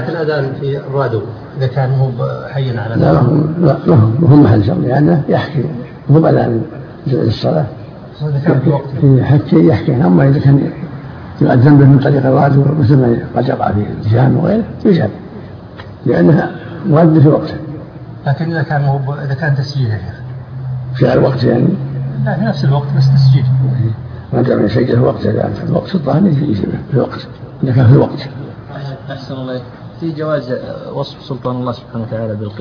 الأذان في الراديو إذا كان هو حيا على لا هم محل شغل يعني يحكي هو أذان للصلاة يحكي أما إذا كان يؤذن به من طريق الراديو مثل ما قد يقع في الجهان وغيره يجب لأنها مؤذن في وقته. لكن إذا كان تسجيل في الوقت يعني لا في نفس الوقت بس تسجيل ما دام يسجل في الوقت إذا في الوقت الظاهر يجب في الوقت إذا كان في الوقت. أحسن الله في جواز وصف سلطان الله سبحانه وتعالى بالقدر